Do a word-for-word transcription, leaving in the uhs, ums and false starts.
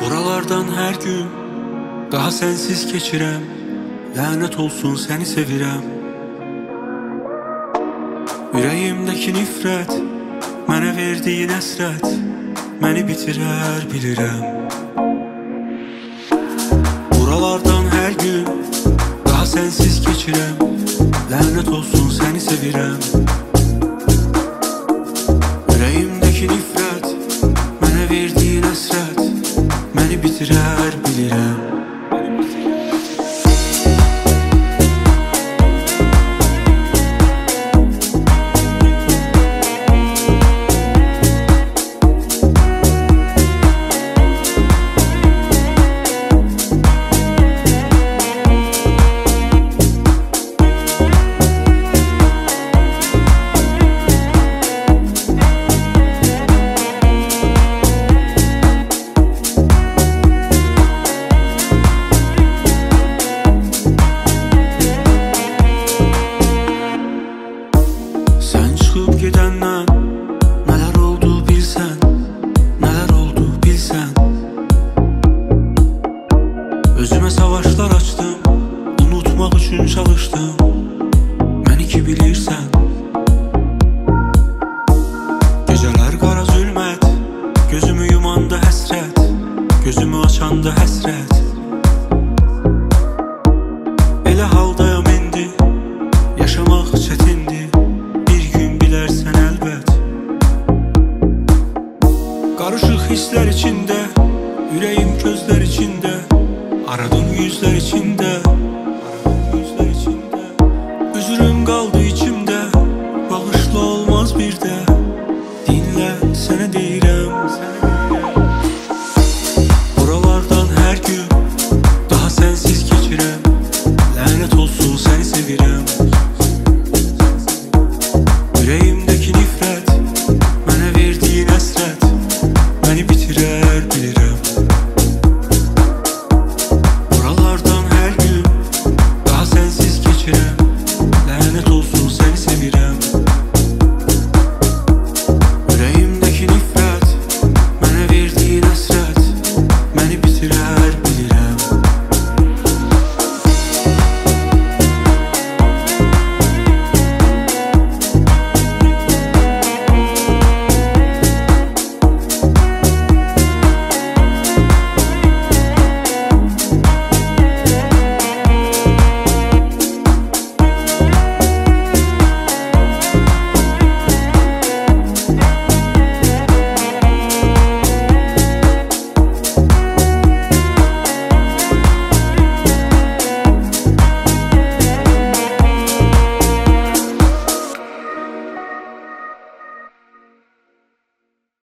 Buralardan her gün daha sensiz keçirəm. Lənət olsun səni sevirəm. Ürəyimdəki nifrət, mənə verdiyin əsrət məni bitirər bilirəm. Buralardan hər gün daha sensiz keçirəm. Lənət olsun səni sevirəm. Ürəyimdəki nifrət, mənə verdiyin əsrət məni bitirər bilirəm. Gedəndən nələr oldu bilsən, nələr oldu bilsən. Özümə savaşlar açdım, unutmaq üçün çalışdım. Məni ki bilirsən. Gecələr qara zülmət, gözümü yumanda həsrət, gözümü açanda həsrət. Elə haldayam indi, yaşamaq çətindir. Karışık hisler içinde, yüreğim közler içinde, aradım yüzler içinde, yüzler içinde. Üzürüm kaldı içimde, bağışla olmaz bir de. Dinle, seni değil